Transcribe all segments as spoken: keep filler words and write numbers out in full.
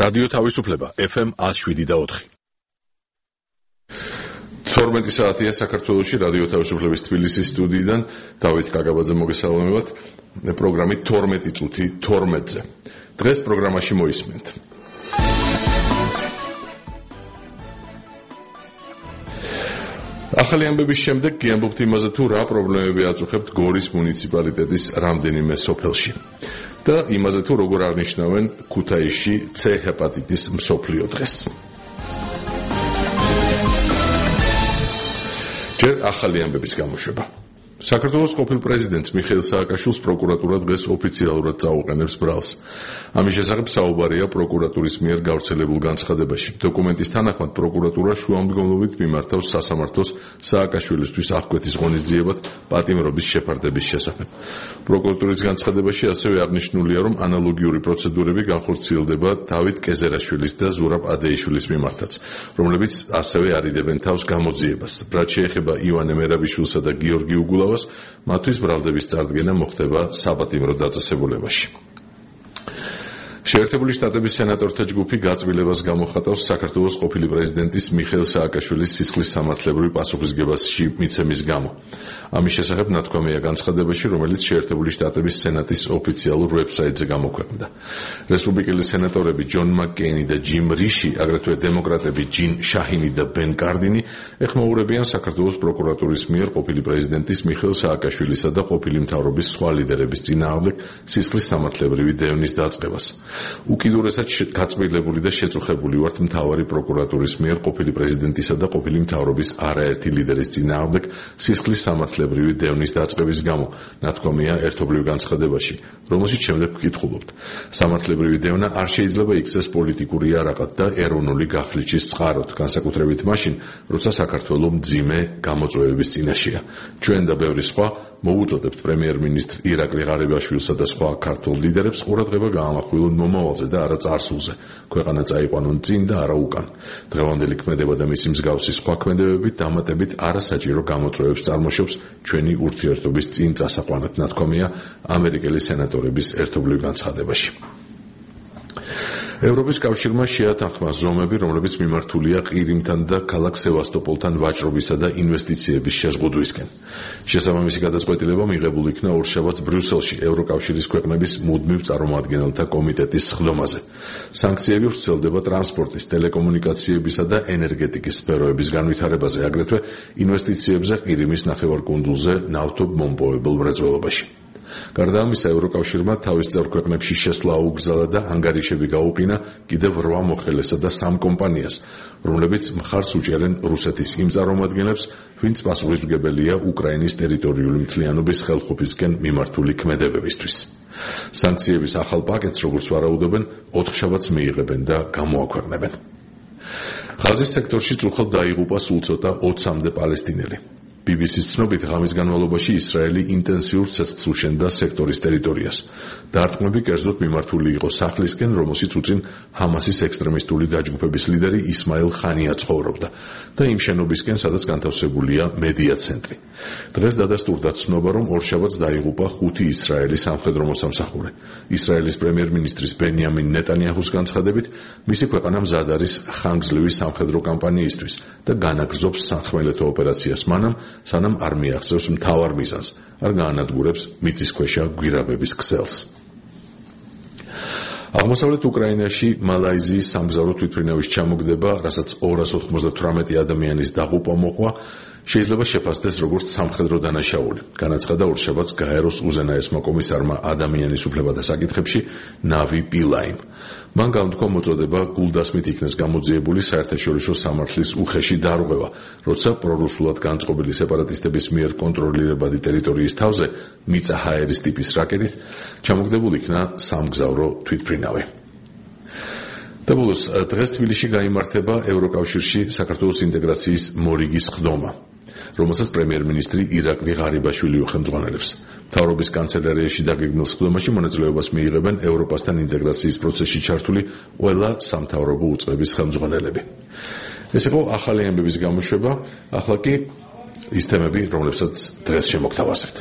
რადიო თავისუფლება ეფ ემ one oh seven და four. თორმეტი საათია საქართველოში რადიო თავისუფლების თბილისის სტუდიიდან დავით კაკაბაძე მოგესალმებათ პროგრამით თორმეტი წუთი თორმეტზე. დღეს პროგრამაში მოისმენთ. ახალი ამბების შემდეგ გიამბობთ იმაზე თუ რა პრობლემები აწუხებთ გორის მუნიციპალიტეტის რამდენიმე სოფელში და იმაზე თუ როგორ აღნიშნავენ ქუთაისში C ჰეპატიტის მსოფლიო დღეს. ჯერ ახალი ამბების გამოშვება. საქართველოს ყოფილ პრეზიდენტს მიხეილ სააკაშვილს პროკურატურა დღეს ოფიციალურად წაუყენებს ბრალს. ამის შესახებ საუბარია პროკურატურის მიერ გავრცელებულ განცხადებაში. დოკუმენტის თანახმად პროკურატურა შუამდგომლობით მიმართავს სასამართლოს სააკაშვილისთვის აღკვეთის ღონისძიებად პატიმრობის შეფარდების შესახებ. პროკურატურის განცხადებაში ასევე აღნიშნულია, რომ ანალოგიური პროცედურები განხორციელდება დავით კეზერაშვილის და ზურაბ ადეიშვილის მიმართაც, რომლებიც ასევე არიდებენ თავს გამოძიებას. რაც შეეხება ივანე მერაბიშვილსა და გიორგი უგულავას, მათთვის ბრალდების წარდგენა მოხდება საპატიმრო დაწესებულებაში. შეერთებული შტატების სენატორთა ჯგუფი გაწმილებას გამოხატავს საქართველოს ყოფილი პრეზიდენტის მიხეილ სააკაშვილის სისხლის სამართლებრივი პასუხისმგებაში მიცემის გამო. ამის შესახებ ნათქვამია განცხადებაში, რომელიც შეერთებული შტატების სენატის ოფიციალურ ვებსაიტზე გამოქვეყნდა. რესპუბლიკელი სენატორები ჯონ მაკკეინი და ჯიმ რიში, აგრეთვე დემოკრატები ჯინ შაჰინი და ბენ კარდინი ეხმაურებიან საქართველოს პროკურატურის მიერ ყოფილი პრეზიდენტის მიხეილ სააკაშვილისა და ყოფილი მთავრობის სხვა ლიდერების წინააღმდეგ სისხლის სამართლებრივი დევნის დაწყებას. უკიდურესად გაწმილებული და შეწუხებული ვართ მთავარი პროკურატურის მიერ ყოფილი პრეზიდენტისა და ყოფილი მთავრობის არაერთი ლიდერის წინააღმდეგ სისხლის სამართლებრივი დევნის დაწყების გამო, ნათქვამია ერთობლივ განცხადებაში, რომელშიც შემდეგ ვკითხულობთ. სამართლებრივი დევნა არ შეიძლება იქცეს პოლიტიკური იარაღად და ეროვნული გახლიჩის წყაროდ, განსაკუთრებით მაშინ, როცა საქართველო მძიმე გამოწვევების წინაშეა. ჩვენ და ბევრი სხვა მოუწოდებთ პრემიერ-მინისტრ ირაკლი ღარიბაშვილსა და სხვა ქართულ ლიდერებს ყურადღება გაამახვილონ მომავალზე და არა წარსულზე. ქვეყანა წაიყვანონ წინ და არა უკან. დღევანდელი ქმედება და მისი მსგავსი სხვა ქმედებებით დამატებით არასაჭირო გამოწვევებს წარმოშობს ჩვენი ურთიერთობის წინ წასაყვანად, ნათქვამია ამერიკელი სენატორების ერთობლივ განცხადებაში. ევროპის კავშირმა შეათანხმა ზომები, რომლებიც მიმართულია ყირიმთან და ქალაქ სევასტოპოლთან ვაჭრობისა და ინვესტიციების შეზღუდვისკენ. შესაბამისი გადაწყვეტილება მიღებული იქნა ორშაბათს ბრიუსელში ევროკავშირის ქვეყნების მუდმივ წარმომადგენელთა კომიტეტის სხდომაზე. სანქციები ვრცელდება ტრანსპორტის, ტელეკომუნიკაციებისა და ენერგეტიკის სფეროების განვითარებაზე, აგრეთვე ინვესტიციებზე ყირიმის ნახევარკუნძულზე ნავთობმომპოვებელ მრეწველობაში. გარდა ამისა, ევროკავშირმა თავის წევრ ქვეყნებში შესვლა აუგზავნა და ანგარიშები გაუყინა კიდევ რვა მოხელესა და სამ კომპანიას, რომლებიც მხარს უჭერენ რუსეთის იმ წარმომადგენლებს, ვინც პასუხისმგებელია უკრაინის ტერიტორიული მთლიანობის ხელყოფისკენ მიმართული ქმედებებისთვის. სანქციების ახალ პაკეტს, როგორც ვარაუდობენ, ოთხშაბათს მიიღებენ და გამოაქვეყნებენ. ღაზის სექტორში წუხად დაიღუპა სულ ცოტა ოცამდე პალესტინელი. ბი ბი სის ცნობით, ღამის განმავლობაში ისრაელი ინტენსიურ ცეცხლს უშენდა სექტორის ტერიტორიას. დარტყმები კერძოდ მიმართული იყო სახლისკენ, რომელშიც უწინ ჰამასის ექსტრემისტული დაჯგუფების ლიდერი ისმაილ ხანია ცხოვრობდა და იმ შენობისკენ, სადაც განთავსებულია მედია ცენტრი. დღეს დადასტურდა ცნობა, რომ ორშაბათს დაიღუპა ხუთი ისრაელის სამხედრო მოსამსახურე. ისრაელის პრემიერ-მინისტრის ბენიამინ ნეტანიაჰუს განცხადებით, მისი ქვეყანა მზად არის ხანგრძლივი სამხედრო კამპანიისთვის და განაგრძობს სახმელეთო ოპერაციას მანამ, სანამ არ მიაღწევს მთავარ მიზანს, არ გაანადგურებს მიწისქვეშა გვირაბების ქსელს. აღმოსავლეთ უკრაინაში მალაიზიის სამგზავრო თვითმფრინავის ჩამოგდება, რასაც ორას ოთხმოცდათვრამეტი ადამიანის დაღუპვა მოყვა, შეიძლება შეფასდეს როგორც სამხედრო დანაშაული. განაცხადა ორშაბათს გაეროს უზენაესმა კომისარმა ადამიანის უფლებათა საკითხებში ნავი პილაიმ. მან გამთქვა მოწოდება გულდასმით იქნეს გამოძიებული საერთაშორისო სამართლის უხეში დარღვევა, როცა პრორუსულად განწყობილი სეპარატისტების მიერ კონტროლირებადი ტერიტორიის თავზე მიწა ჰაერის ტიპის რაკეტით ჩამოგდებულ იქნა სამგზავრო თვითმფრინავი. და ბოლოს, დღეს თბილისში გაიმართება ევროკავშირში საქართველოს ინტეგრაციის მორიგის სხდომა, რომელსაც პრემიერ-მინისტრი ირაკლი ღარიბაშვილი უხელმძღვანელებს. მთავრობის კანცელარიაში დაგეგმილ სხდომაში მონაწილეობას მიიღებენ ევროპასთან ინტეგრაციის პროცესში ჩართული ყველა სამთავრობო უწყების ხელმძღვანელები. ეს იყო ახალი ამბების გამოშვება, ახლა კი ის თემები, რომლებსაც დღეს შემოგთავაზებთ.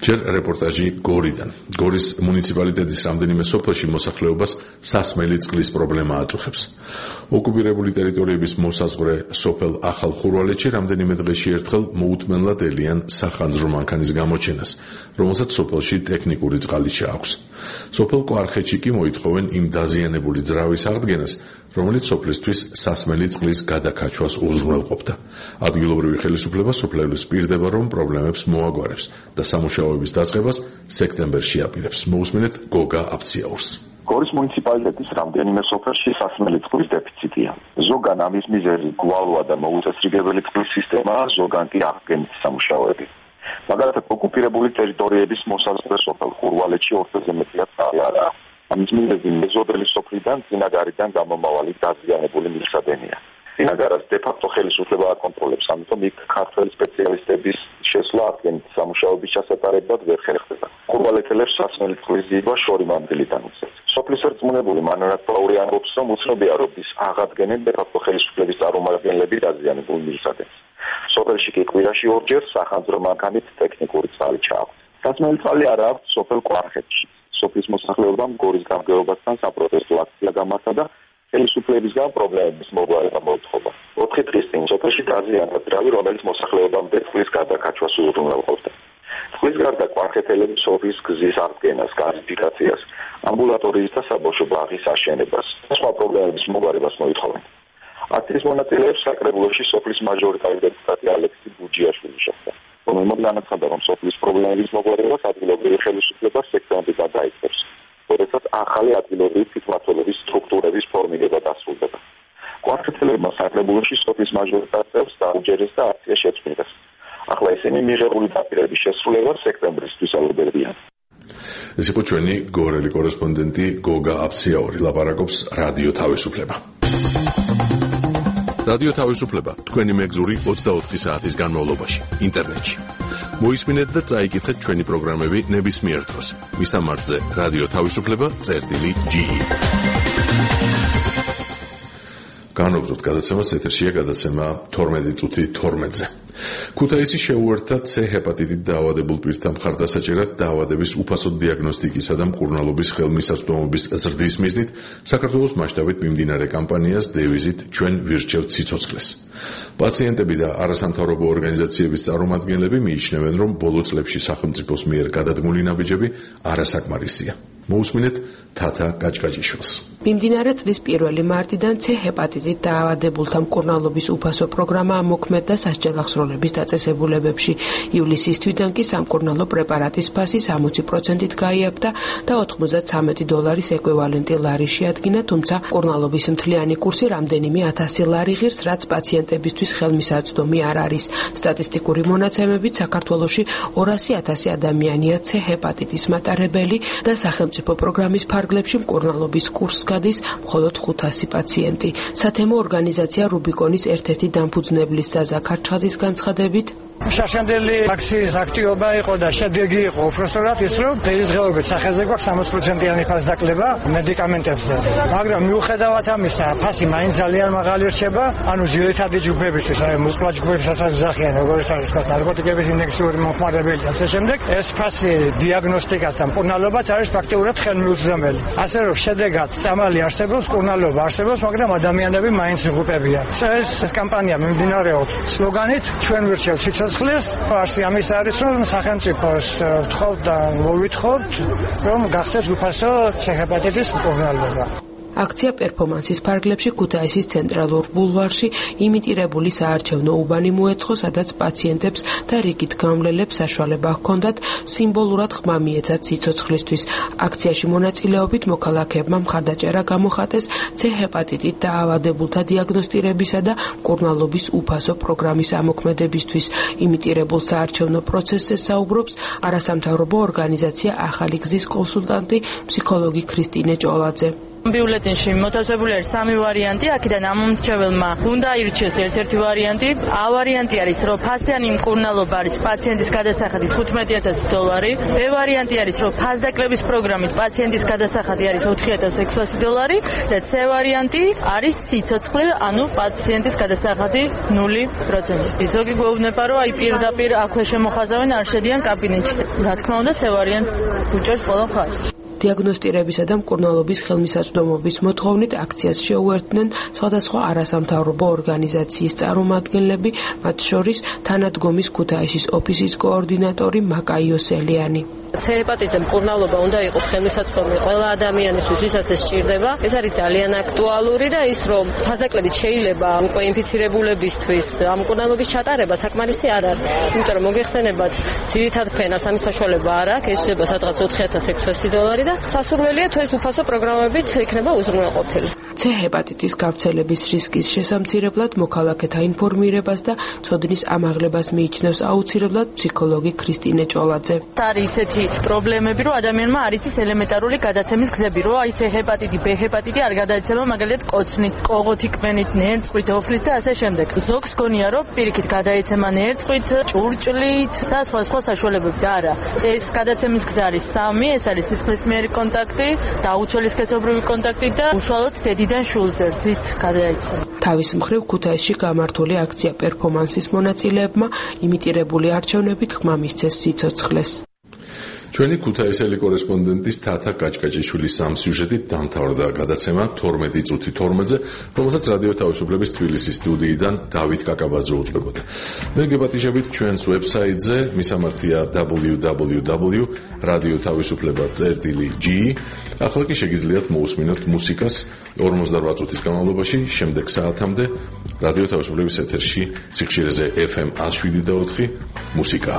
ჯერ რეპორტაჟი გორიდან. გორის მუნიციპალიტეტის რამდენიმე სოფელში მოსახლეობას სასმელი წყლის პრობლემა აწუხებს. ოკუპირებული ტერიტორიების მოსაზღვრე სოფელ ახალ ხურვალეთში რამდენიმე დღეში ერთხელ მოუთმენლად ელიან სახანძრო მანქანის გამოჩენას, რომელსაც სოფელში ტექნიკური წყალი ჩააქვს. სოფელ კვარხეთში კი მოითხოვენ იმ დაზიანებული ძრავის აღდგენას, რომელიც სოფლისთვის სასმელი წყლის გადაკაჩვას უზრუნველყოფდა. ადგილობრივი ხელისუფლება სოფლების პირდება, რომ პრობლემებს მოაგვარებს და სამუშაოების დაწყებას სექტემბერში აპირებს. მოусმინეთ გოგა აფციაურს. გორის მუნიციპალიტეტის რამდენიმე სოფელში სასმელი წყლის დეფიციტია. ზოგან ამის მიზეზი გვალვა და მოუწესრიგებელი წყლის სისტემაა, ზოგან კი აღდგენის სამუშაოები. მაგალითად, ოკუპირებული ტერიტორიების მოსაზღვრე სოფელ ხურვალეთში ორთვეზე მეტია წყალი არ აქვს. ამის მიზეზი მეზობელი სოფლიდან წინაგარიდან გამომავალი დაზიანებული მილსადენია. წინაგარას დე-ფაქტო ხელისუფლება აკონტროლებს, ამიტომ იქ ქართველი სპეციალისტების შესვლა აღდგენის სამუშაოების ჩასატარებლად ვერ ხერხდება. ხურვალეთელებს სასმელი წყლის ძიება შორი მანძილიდან უწევს. სოფლის ერწმუნებული მანარად პაური ამბობს, რომ უცნობია, რომ ის აღადგენენ დე-ფაქტო ხელისუფლების წარმომადგენლები დაზიანებულ მილსადენს. სოფელში კი კვირაში ორჯერ სახანძრო მანქანით ტექნიკური წყალი ჩააქვს. სასმელი წყალი არ აქვს სოფელ კვარხეთში. სოფლის მოსახლეობამ გორის გამგეობასთან საპროტესტო აქცია გამართა და ხელისუფლებისგან პრობლემების მოგვარება მოითხოვა. ოთხი დღის წინ სოფელში დაზიანდა ძრავი, რომელიც მოსახლეობამდე წყლის გადაკაჩვას უზრუნველყოფდა. წყლის გარდა კვარხეთელები სოფლის გზის აღდგენას, გაზიფიკაციას, ამბულატორიის და საბავშვო ბაღის აშენებას და სხვა პრობლემების მოგვარებას მოითხოვენ. აქციის მონაწილეებს საკრებულოში სოფლის მაჟორიტარი დეპუტატი ალექსი ბუჯიაშვილი შეხვდა. რომელმაც განაცხადა, რომ სოფლის პრობლემების მოგვარებას ადგილობრივი ხელისუფლება სექტემბრიდან დაიწყებს, როდესაც ახალი ადგილობრივი თვითმმართველობის სტრუქტურების ფორმირება დასრულდება. კვარხეთელებმა საკრებულოში სოფლის მაჟორიტარს დაუჯერეს და აქცია შეწყვიტეს. ახლა ისინი მიღებული დაპირების შესრულებას სექტემბრისთვის ალობებიან. ეს იყო ჩვენი გორელი კორესპონდენტი გოგა აფციაური, ლაპარაკობს რადიო თავისუფლება. რადიო თავისუფლება თქვენი მეგზური ოცდაოთხი საათის განმავლობაში ინტერნეტში. მოისმინეთ და წაიკითხეთ ჩვენი პროგრამები ნებისმიერ დროს. მისამართზე რადიო თავისუფლება წერტილი ჯი. განვაგრძოთ გადაცემას, ეთერშია გადაცემა თორმეტი წუთი თორმეტზე. ქუთაისი შეუერთდა C ჰეპატიტით დაავადებულ პირთა მხარდასაჭერად დაავადების უფასო დიაგნოსტიკისა და მკურნალობის ხელმისაწვდომობის ზრდის მიზნით საქართველოს მასშტაბით მიმდინარე კამპანიას დევიზით ჩვენ ვირჩევთ სიცოცხლეს. პაციენტები და არასამთავრობო ორგანიზაციების წარმომადგენლები მიიჩნევენ, რომ ბოლო წლებში სახელმწიფოს მიერ გადადგმული ნაბიჯები არასაკმარისია. მოусმინეთ თათა გაჭგაჭიშვილს. მიმდინარე წლის პირველი მარტიდან C ჰეპატიტით დაავადებულთა მკურნალობის უფასო პროგრამა ამოქმედდა სასჯელახსროლების დაწესებულებებში. ივლისის თვიდან კი სამკურნალო პრეპარატის ფასი სამოცი პროცენტით გაიაფთა და ოთხმოცდათვრამეტი დოლარის ეკვივალენტი ლარი შეადგინა, თუმცა მკურნალობის მთლიანი კურსი რამდენიმე ათასი ლარი ღირს, რაც პაციენტებისთვის ხელმისაწვდომი არ არის. სტატისტიკური მონაცემებით საქართველოში ორასი ათასი ადამიანია C ჰეპატიტის მატარებელი და სახელმწიფო პროგრამის ფარგლებში მკურნალობის კურსს გადის მხოლოდ ხუთასი პაციენტი. სათემო ორგანიზაცია რუბიკონის ერთ-ერთი დამფუძნებლის ზაზა ქარჩხაძის განცხადებით, შაშანდელი აქციის აქტივობა იყო და შედეგი იყო უბრალოდ ის, რომ დღესდღეობით სახეზე გვაქვს სამოცი პროცენტიანი ფასდაკლება მედიკამენტებზე. მაგრამ მიუხედავად ამისა, ფასი მაინც ძალიან მაღალი რჩება, ანუ ძირითადი ჯგუფებისთვის, აი მუსკულატური ჯგუფებისაც ზახიან, როგორც არის თქვა, ნარკოტიკების ინდექსიური მომხმარებელი და ასე შემდეგ, ეს ფასი დიაგნოსტიკას და მკურნალობას არის ფაქტიურად ხელმიუწვდომელი. ასე რომ შედეგად წამალი არსებობს, მკურნალობა არსებობს, მაგრამ ადამიანები მაინც იღუპებიან. ეს კამპანია მიმდინარეობს სლოგანით ჩვენ ვირჩევთ სიცოცხლეს. არსი ამის არის, რომ სახელმწიფოს ვთხოვთ და მოვითხოვთ, რომ გახდეს უფასო C ჰეპატიტის მკურნალობა. აქცია პერფორმანსის ფარგლებში ქუთაისის ცენტრალურ ბულვარში იმიტირებული საარჩევნო უბანი მოეწყო, სადაც პაციენტებს და რიგით გამლელებს საშუალება ჰქონდათ სიმბოლურად ხმა მიეცათ სიცოცხლისთვის. აქციაში მონაწილეობით მოქალაქეებმა მხარდაჭერა გამოხატეს C ჰეპატიტით დაავადებულთა დიაგნოსტირებისა და მკურნალობის უფასო პროგრამის ამოქმედებისთვის. იმიტირებულ საარჩევნო პროცესზე საუბრობს არასამთავრობო ორგანიზაცია ახალი გზის კონსულტანტი ფსიქოლოგი ქრისტინე ჭოლაძე. ბიულეტენში მოთავსებული არის სამი ვარიანტი, აქედან ამომრჩეველმა უნდა აირჩიოს ერთ-ერთი ვარიანტი. A ვარიანტი არის, რომ ფასიანი მკურნალობა არის პაციენტის გადასახადით თხუთმეტი ათასი დოლარი. B ვარიანტი არის, რომ ფასდაკლების პროგრამით პაციენტის გადასახადი არის ოთხი ათას ექვსასი დოლარი და C ვარიანტი არის სიცოცხლე, ანუ პაციენტის გადასახადი ნული პროცენტი. ზოგი გვეუბნება, რომ აი პირდაპირ აქვე შემოხაზავენ, არ შედიან კაბინეტში. რა თქმა უნდა, C ვარიანტს უჭერს ყველა მხარეს. დიაგნოსტირებისა და მკურნალობის ხელმისაწვდომობის მოთხოვნით აქციას შეუერთდნენ სხვადასხვა არასამთავრობო ორგანიზაციის წარმომადგენლები, მათ შორის თანადგომის ქუთაისის ოფისის კოორდინატორი მაკა იოსელიანი. C ჰეპატიტზე მკურნალობა უნდა იყოს ხელმისაწვდომი ყველა ადამიანისთვის, ვისაც ეს სჭირდება. ეს არის ძალიან აქტუალური და ის, რომ ფასდაკლებით შეიძლება უკვე ინფიცირებულებისთვის ამ მკურნალობის ჩატარება საკმარისი არ არის. იმიტომ რომ მოგეხსენებათ, ძირითად ფენას ამის საშუალება არ აქვს, ეს შეიძლება სადღაც ოთხი ათას ექვსასი დოლარი და სასურველია თუ ეს უფასო პროგრამებით იქნება უზრუნველყოფილი. C ჰეპატიტის გავრცელების რისკის შესამცირებლად მოქალაქეთა ინფორმირებას და ცოდნის ამაღლებას მიიჩნევს აუცილებლად ფსიქოლოგი ქრისტინე ჭოლაძე. არის ისეთი პრობლემები, რომ ადამიანმა არ იცის ელემენტარული გადაცემის გზები, რომ აი C ჰეპატიტი, B ჰეპატიტი არ გადაეცემა მაგალითად კოცნით, კოღოთი კმენით, ნერწყვით, ოფლით და ასე შემდეგ. ზოგს გონია, რომ პირიქით გადაეცემა ნერწყვით, ჭურჭლით და სხვა სხვა საშუალებებით. არა, ეს გადაცემის გზა არის სამი, ეს არის სისხლისმიერი კონტაქტი, დაუცველი სქესობრივი კონტაქტი და უშუალოდ დედიდან შულზე რძით გადაეცემა. თავის მხრივ ქუთაისში გამართული აქცია პერფორმანსის მონაწილეებმა იმიტირებული არჩევნებით ხმა მისცეს სიცოცხლეს. ჩვენი ქუთაისელი კორესპონდენტის თათა კაჭკაჭიშვილის სამსიუჟეტით დამთავრდა გადაცემა თორმეტი წუთი თორმეტზე, რომელსაც რადიო თავისუფლების თბილისის სტუდიიდან დავით კაკაბაძე უძღვებოდა. მე გეპატიჟებით ჩვენს ვებსაიტზე, მისამართია double-u double-u double-u τελεία რადიო თავისუფლება წერტილი ჯი. ახლა კი შეგიძლიათ მოусმინოთ მუსიკას ორმოცდაოთხ წუთის განმავლობაში, შემდეგ საათამდე რადიო თავისუფლების ეთერში სიხშირეზე ეფ ემ εκατო შვიდ და ოთხი მუსიკა.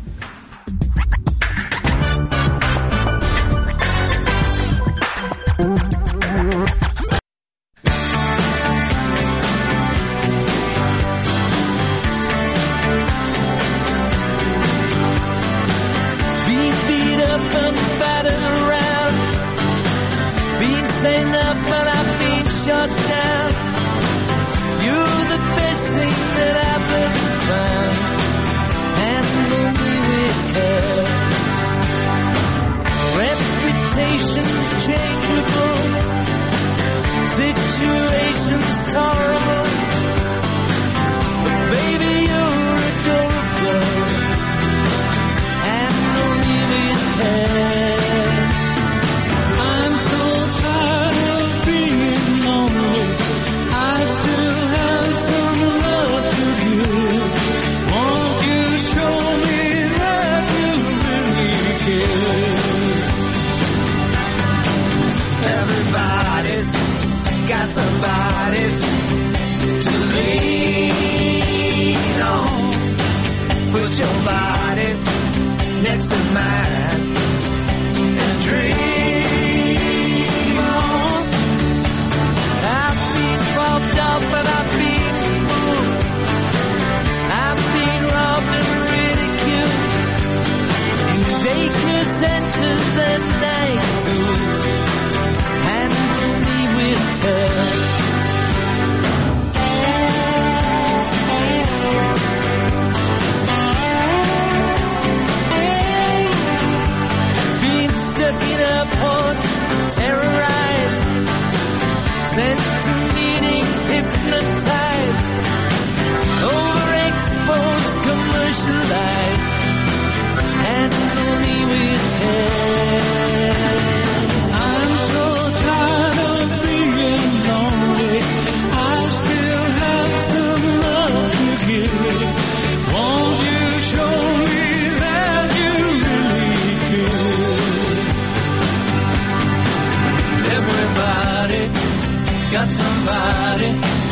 Got somebody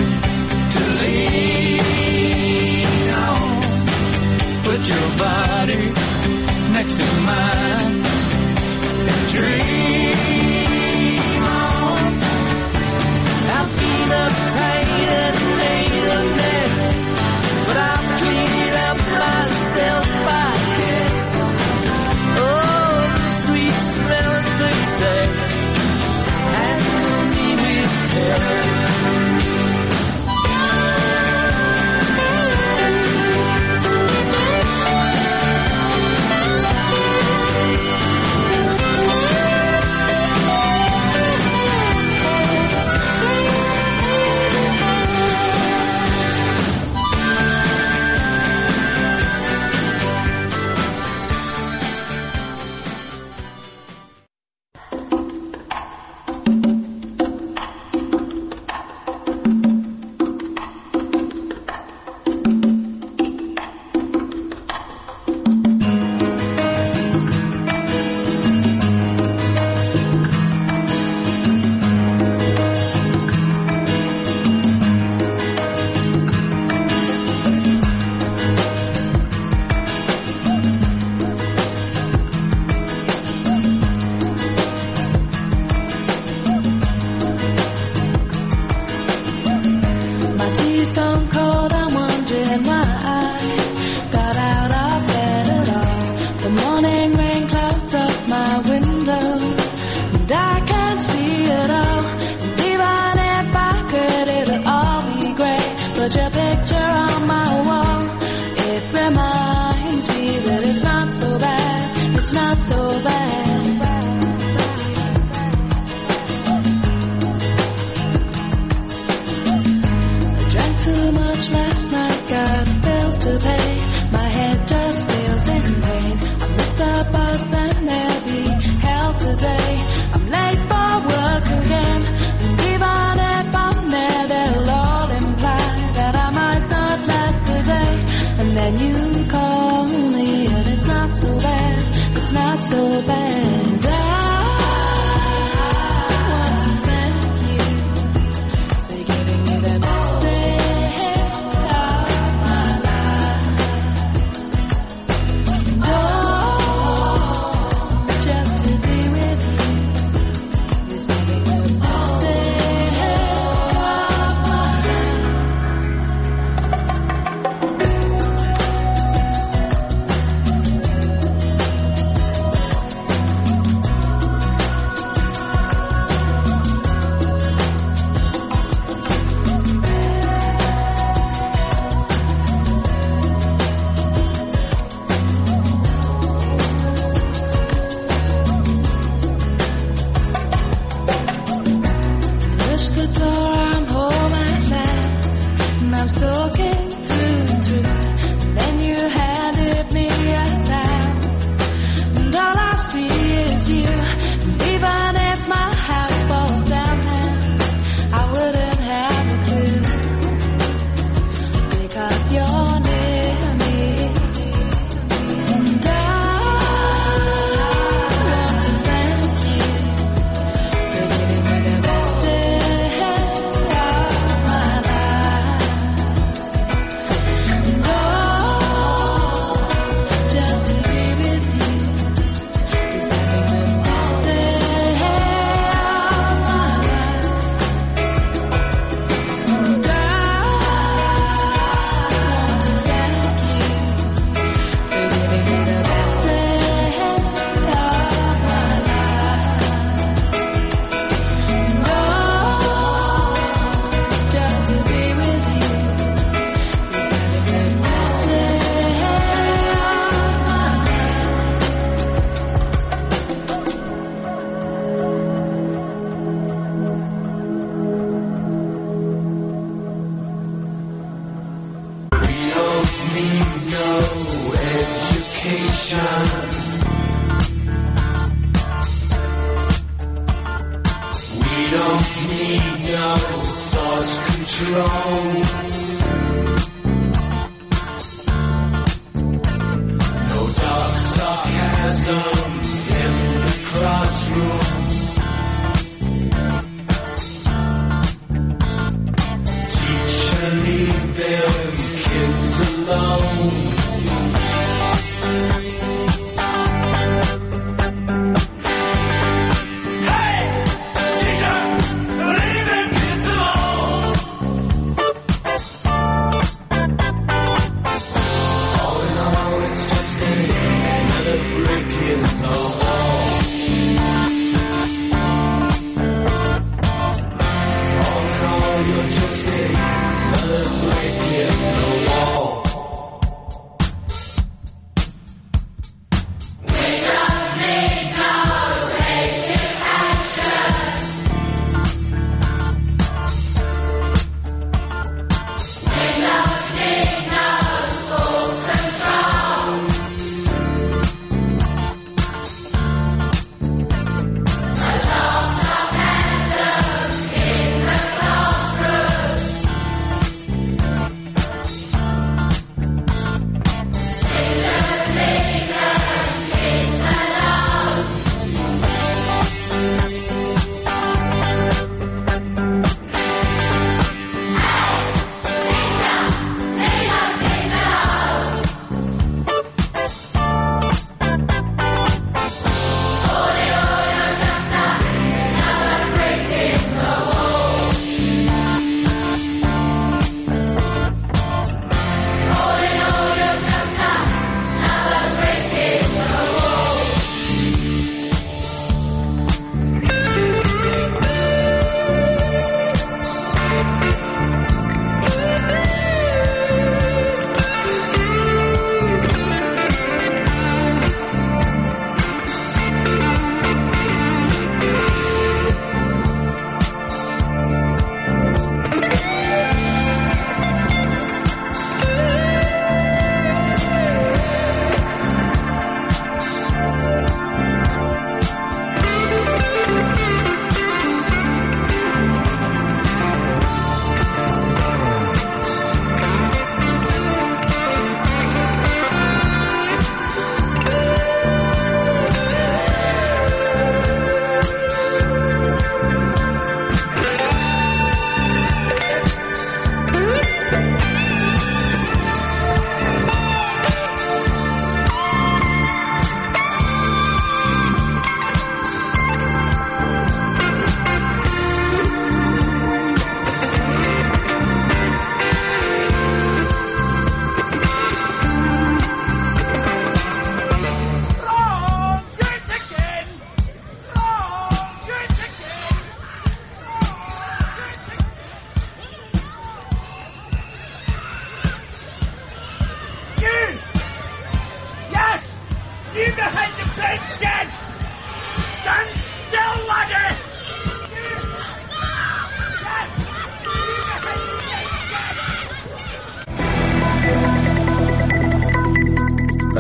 to lean on. Put your body next to mine and dream on. I've been uptight and made a mess, but I've cleaned up myself, I guess. Oh, the sweet smell of success. And last night, got bills to pay. My head just feels in pain. I missed the bus and there'll be hell today. I'm late for work again. And even if I'm there, they'll all imply that I might not last the day. And then you call me and it's not so bad. It's not so bad. I want to thank you for giving me the best day of my life. Oh, just to be with you is having the best day of my life. Push the door, I'm home at last, and I'm soaking through and through. And then you handed me a towel, and all I see is you. And even if my house falls down there, I wouldn't have a clue, because you're near me. And I want to thank you for giving me the best day of my life. Oh, just to be with you is having the best day of my life. And I want to thank you for giving me the best day of my life. No, just to be with you is having the best day of my We don't need no education. We don't need no thought control. No dark sarcasm in the classroom. Teacher, leave them kids alone. Hey! Teacher! Leave them kids alone!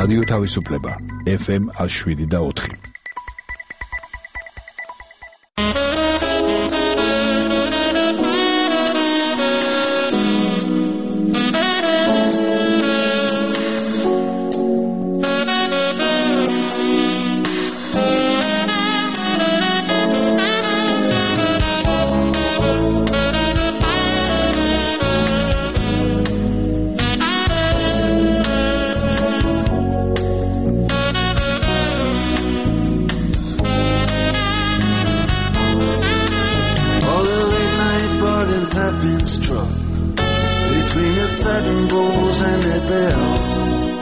რადიო თავისუფლება ეფ ემ one oh seven point four. Have been struck between the satin bowls and their bells.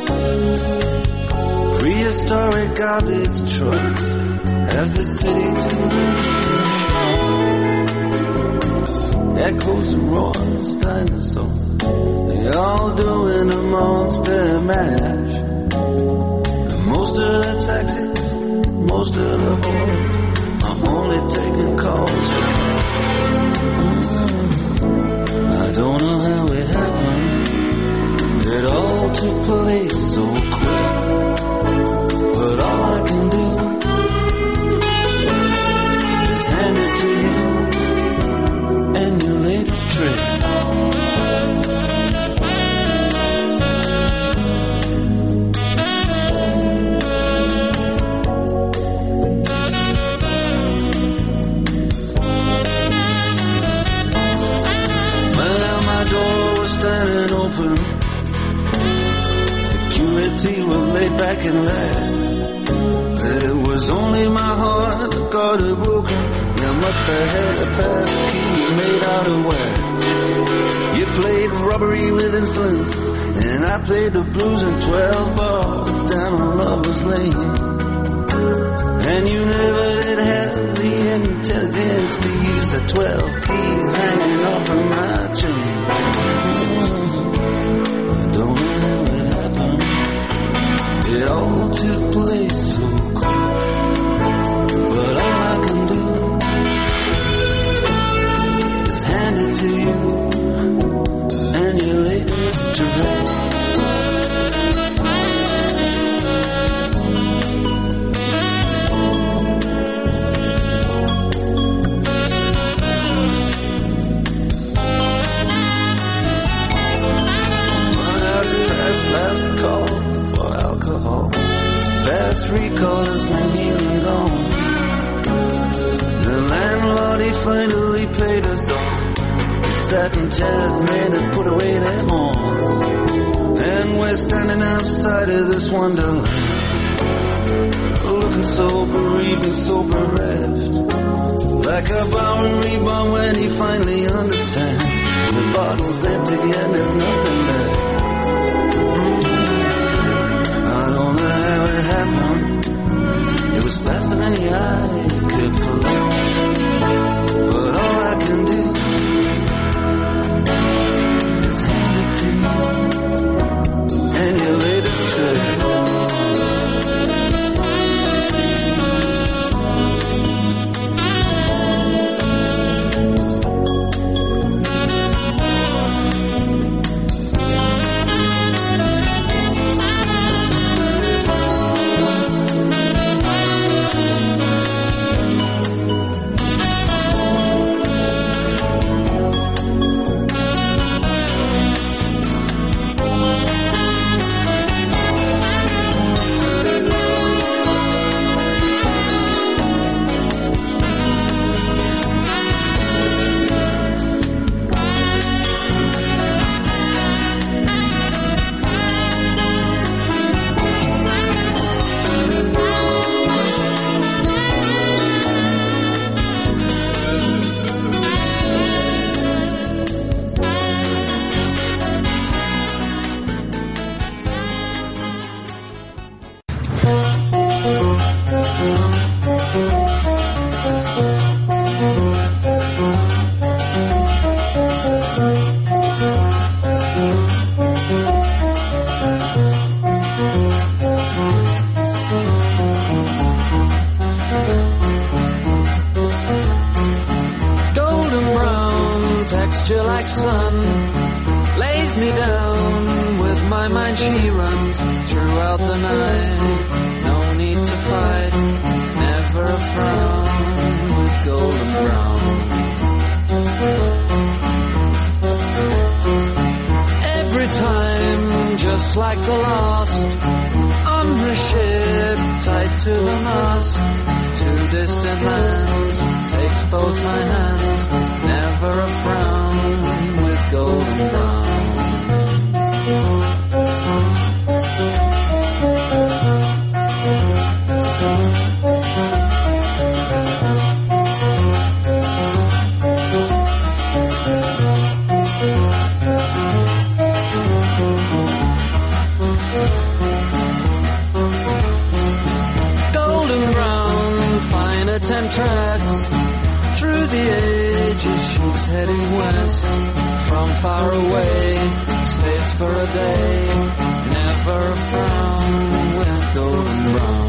Prehistoric garbage trucks have the city to themselves. Echoes and roars, dinosaurs, they all doing a monster mash. And most of the taxis, most of the whores, I'm only taking calls for I don't know how it happened. It all took place so quick. But all I can do is hand it to you and your latest trick. Standing open, security were laid back and laughed. It was only my heart that got it broken. You must have had a pass key made out of wax. You played robbery with insolence, and I played the blues in twelve bars down on Lover's Lane. And you never did have the intelligence to use the twelve keys hanging off of my chain. It all took place so quick, but all I can do is hand it to you and your latest direct. Last call for alcohol. Fast recall has been here and gone. The landlord, he finally paid us off. The satin chairs made us put away their horns. And we're standing outside of this wonderland, looking so bereaved and so bereft, like a Bowery bomb when he finally understands the bottle's empty and there's nothing left. It happened. It was faster than the eye could follow. But all I can do is hand it to you and your latest trick. texture like sun lays me down with my mind she runs throughout the night. No need to fight, never a frown with golden brown. Every time, just like the last, on the ship tied to the mast, to distant lands, takes both my hands, never a frown with golden brown. Temptress, through the ages she's heading west. From far away, stays for a day, never a frown with golden brown.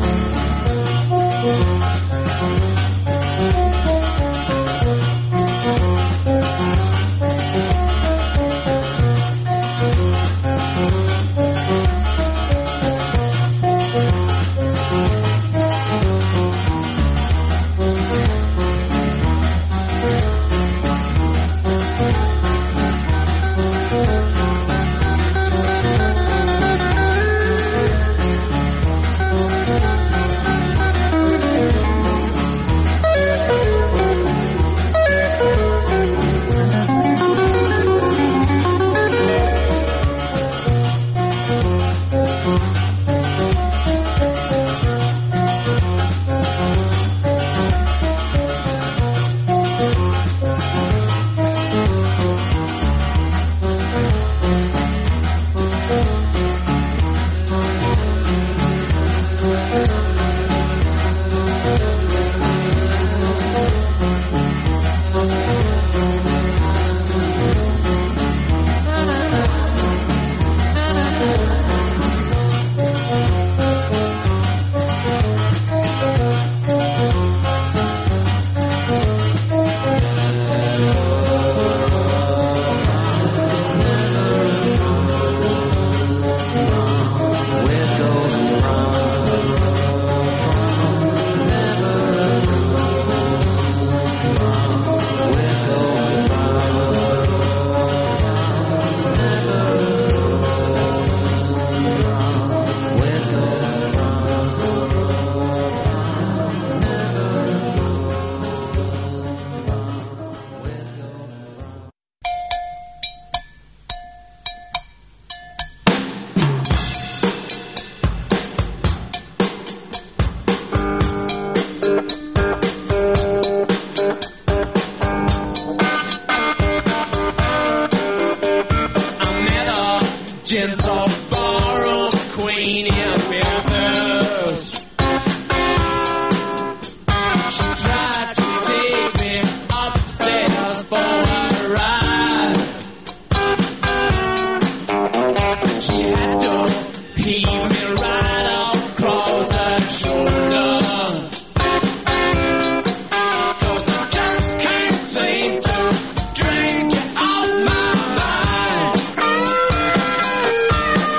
Drink it off my mind.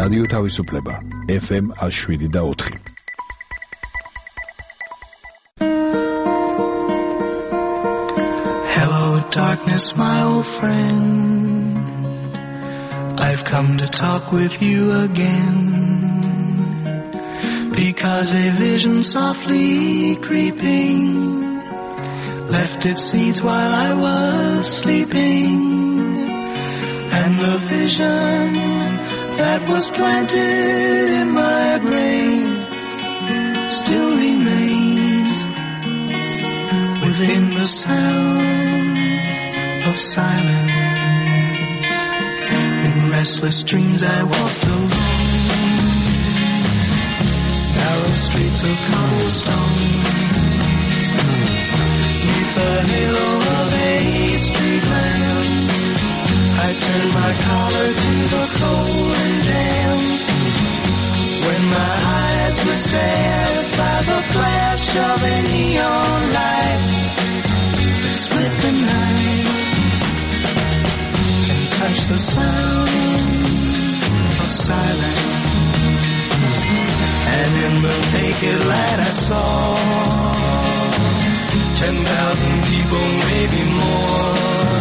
რადიო თავისუფლება ეფ ემ one oh seven და four. Hello darkness my old friend, I've come to talk with you again, because a vision softly creeping left its seeds while I was sleeping, and the vision that was planted in my brain still remains within the sound of silence. In restless dreams I walked alone, narrow streets of cobblestone, neath the halo of a street lamp. I turned my collar to the cold and damp, when my eyes were stared by the flash of a neon light that split the night and touched the sound of silence. And in the naked light I saw ten thousand people, maybe more,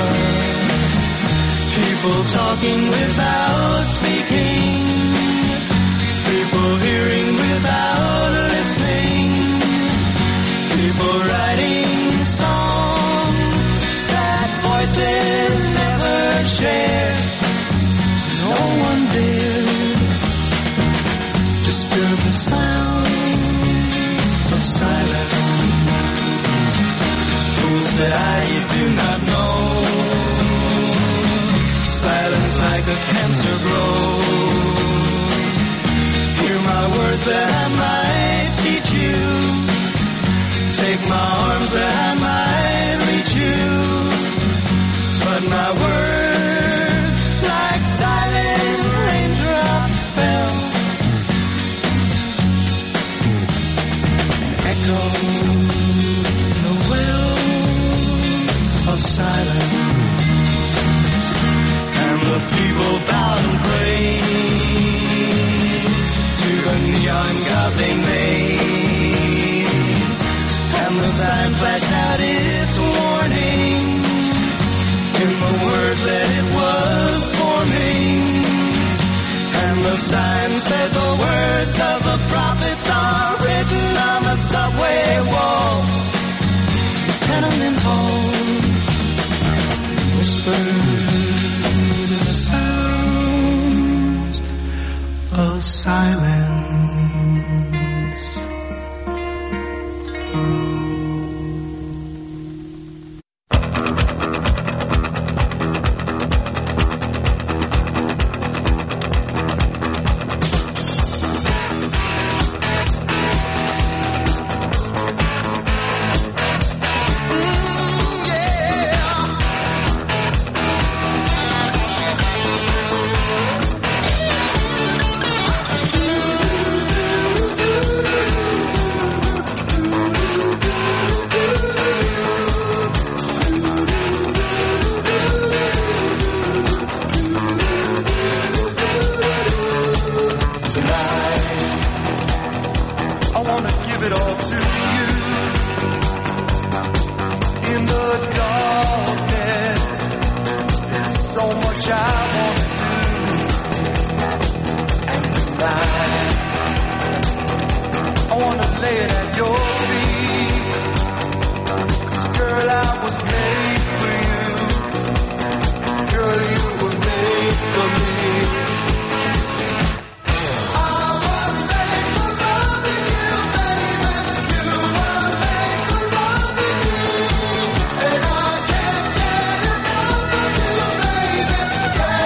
people talking without speaking, people hearing without listening, people writing songs that voices never shared. No one dared disturb the sound of silence. Fools said I, you do not know, silence like a cancer grows. Hear my words that I might teach you, take my arms that I might reach you, but my words like silent raindrops fell, echoed in the wells of silence. The people bowed and prayed to the neon god they made, and the sign flashed out its warning in the words that it was forming, and the sign said the words of the prophets are written on the subway walls, the tenement halls, whispered sounds of silence. Yeah.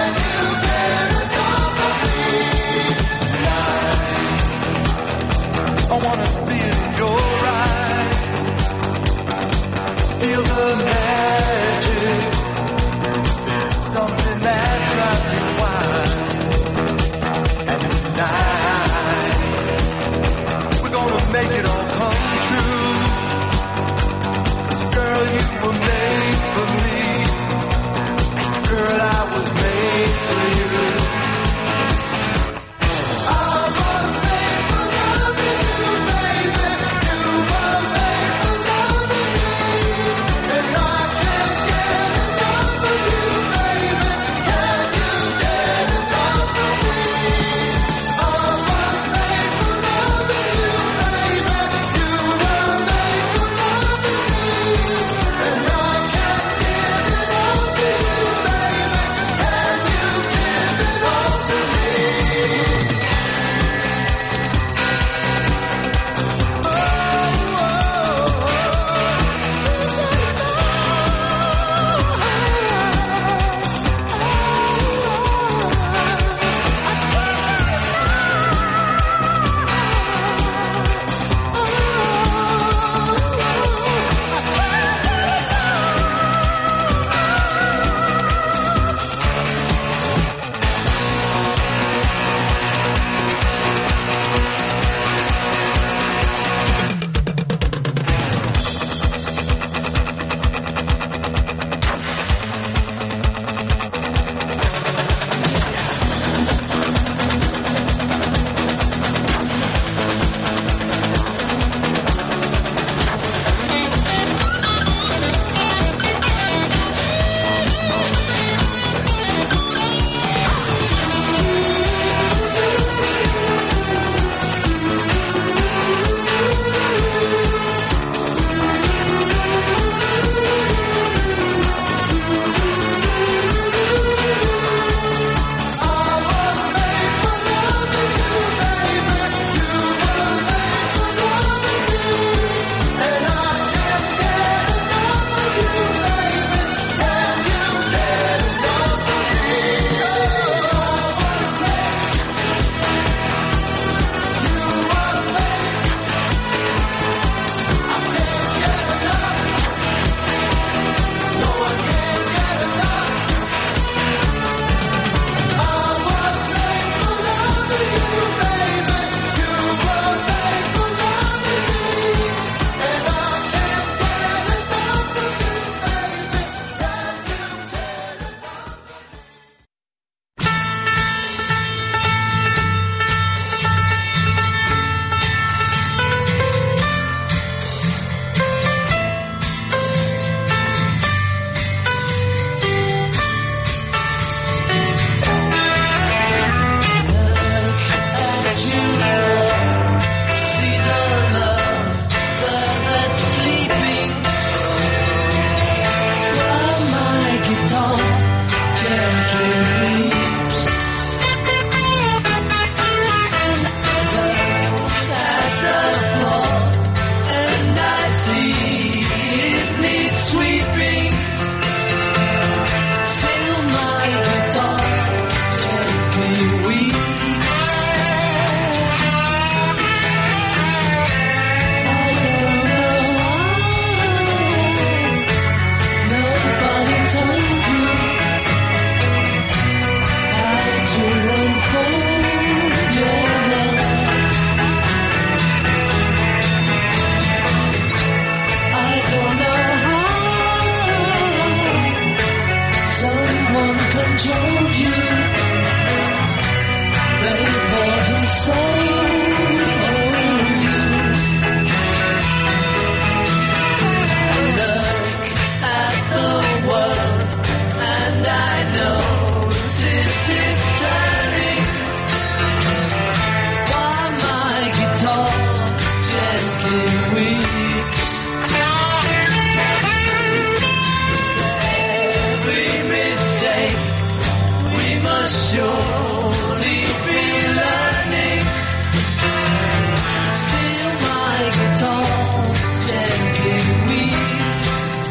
told you that it wasn't so. Surely be learning. Still my guitar gently weeps.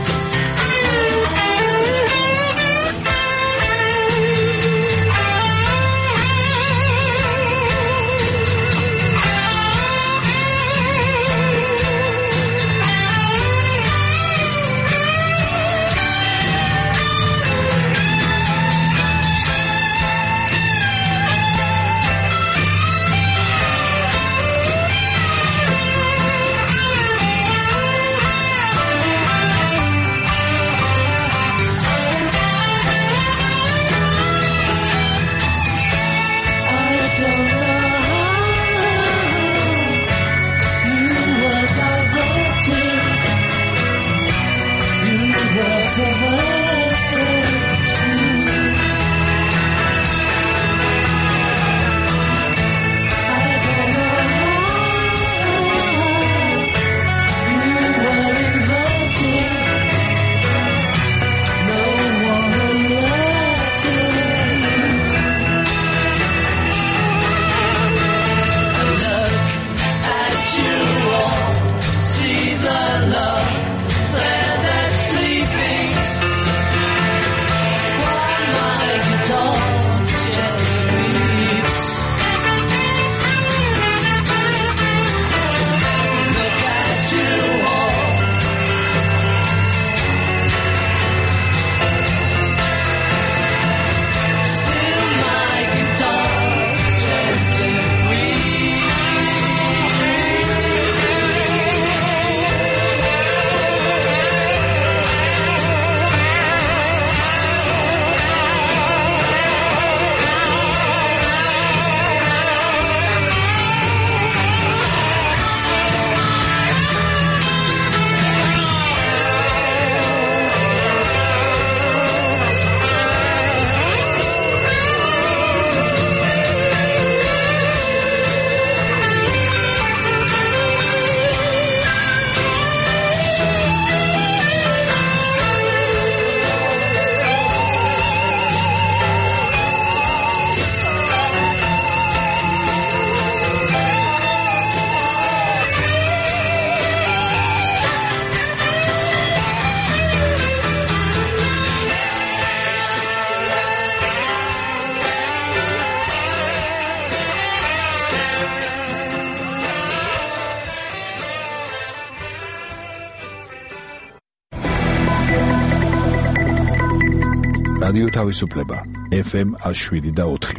რადიო თავისუფლება ეფ ემ შვიდი და ოთხი.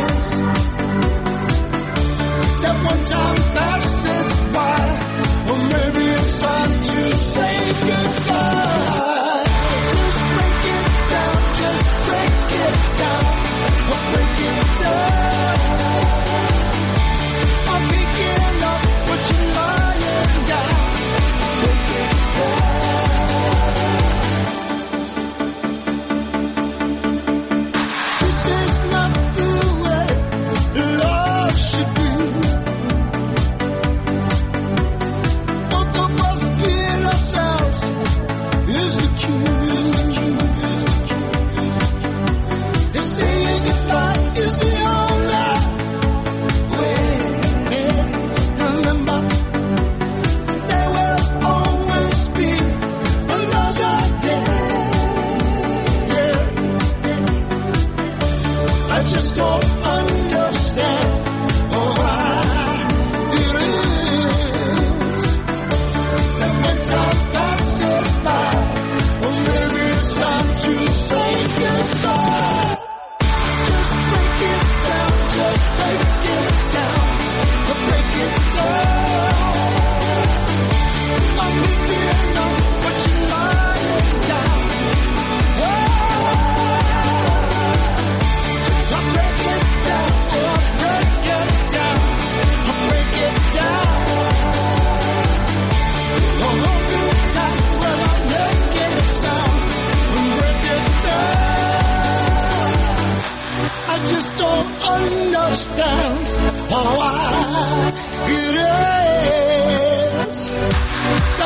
One time passes by, or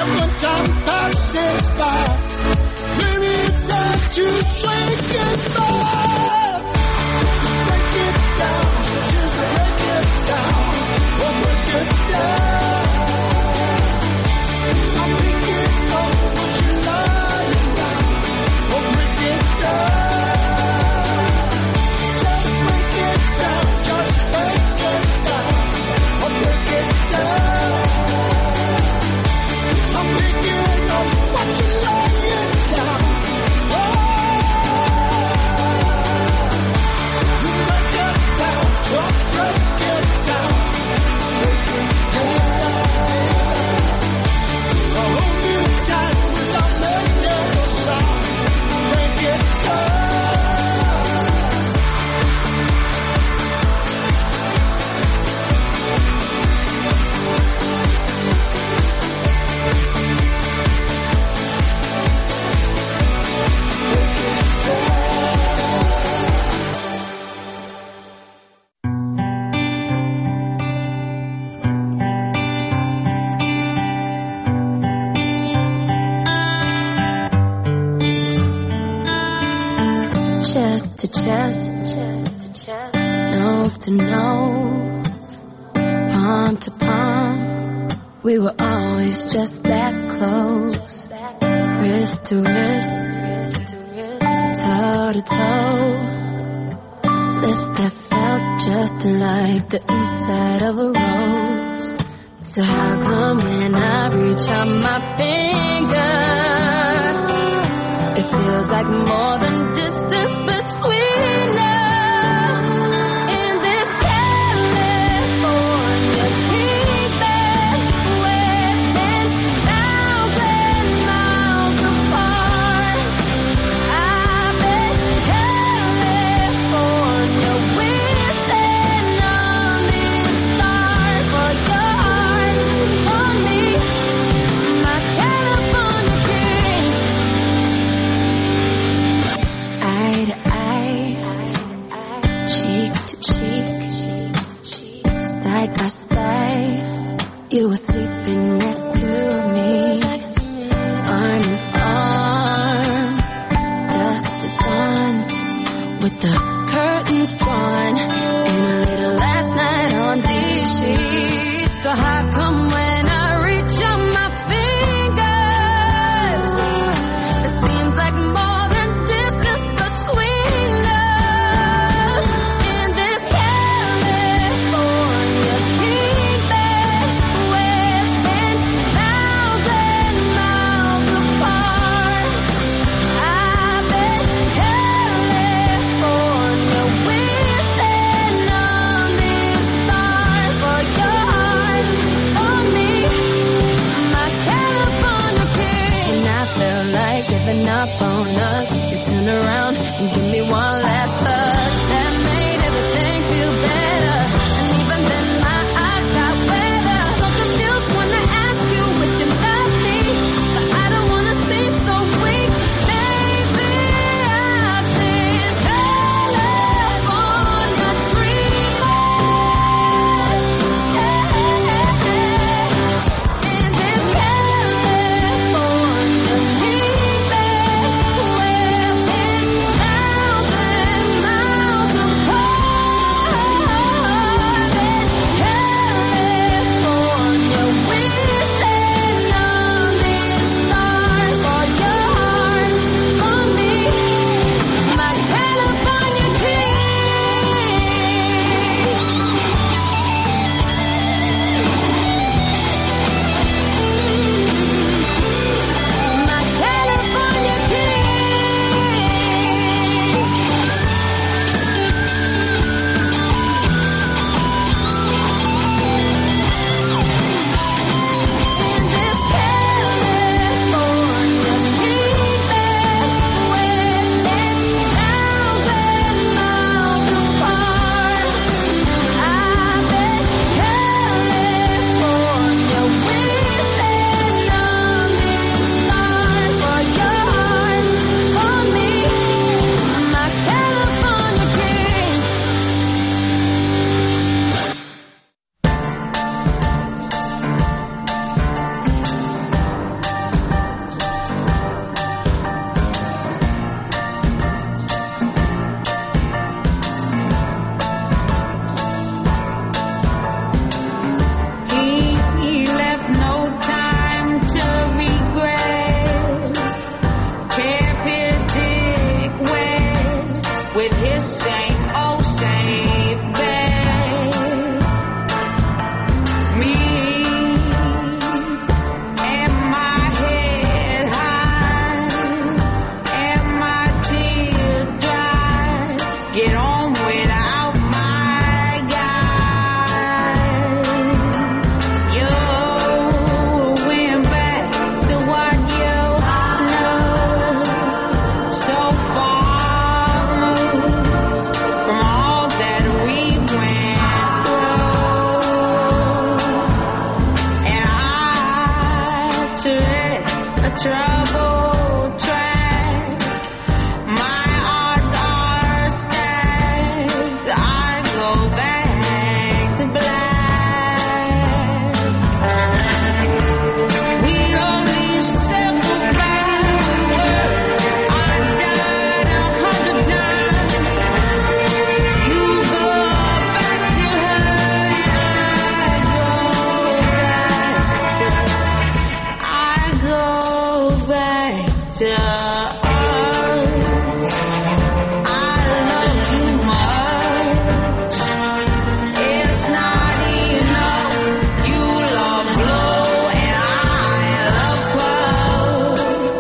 when time passes by. Maybe it's time to shake it down. Just break it down, just break it down, oh break it down. I'm thinking of what you're lying down, oh break it down. Just break it down, just break it down, oh break it down. I'm thinking of what you're lying down, oh. Just break it down, just break it down, break it down. I'll hold you tight without making a sound, break it down. Chest to chest, chest to chest, nose to nose, palm to palm. We were always just that close, wrist to wrist, toe to toe, lips that felt just like the inside of a rose. So how come when I reach out my finger, it feels like more than distance between us in this California kingdom, we're ten thousand miles apart. I've been California wishing on these stars for your heart, for me, my California king. Eye to eye, cheek to cheek, side by side, you were sleeping next to me, arm in arm, dusk to dawn, with the curtains drawn, and a little last night on these sheets. So how come when I reach out my fingers, it seems like more than distance between us in this California kingdom, we're ten thousand miles apart. I've been California wishing on these stars for your heart, for me, my California king. And I felt like giving up on us. You turn around and give me one last touch that made everything feel better. And even then my eyes got wetter. So confused when I ask you if you love me, but I don't wanna seem so weak. Baby, I've been California dreaming, in this California kingdom, where ten thousand troubled track. My odds are stacked. I go back to black. We only said goodbye with words. I died a hundred times. You go back to her and I go back to I go back to us. I love you much. It's not enough. You love blue and I love purple.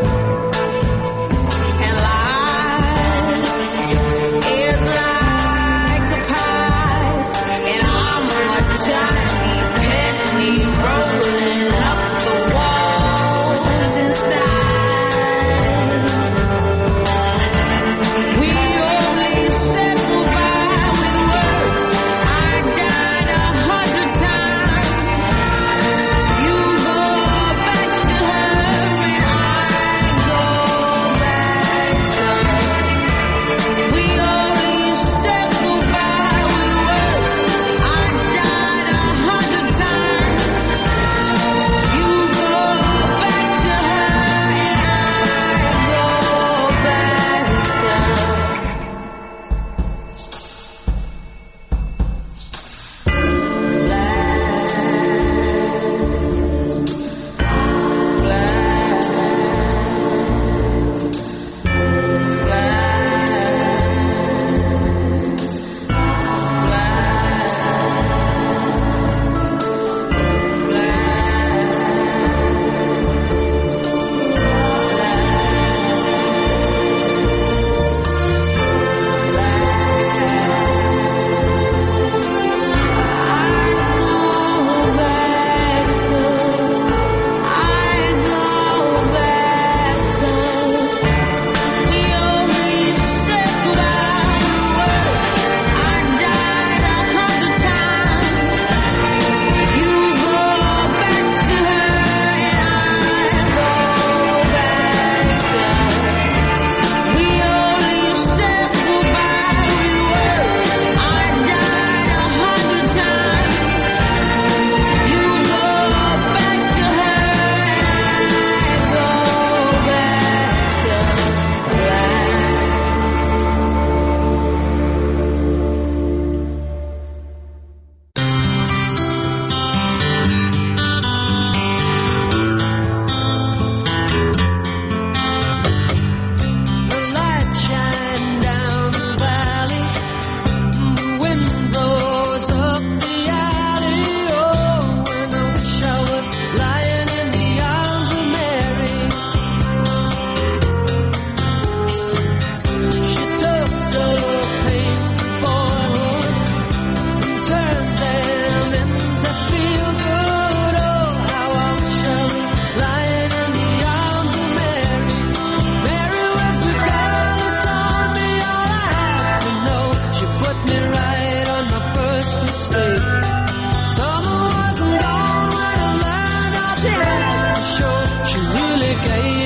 And life is like a pie, and I'm a tiny penny rolling up the walls inside. We only said goodbye with words. I died a hundred times. You go back to her and I go back to her. We only said goodbye with words. I died a hundred times. You go back to her and I go back to her. The light shine down the valley, the wind blows up the alley. Oh, when I wish I was lying in the arms of Mary. She took the pains of boyhood and turned them into feel good. Oh, how I wish I was lying in the arms of Mary. Mary was the girl who taught me all I had to know. She put me right on my first mistake. Summer wasn't gone when I learned all she had to show. She really gave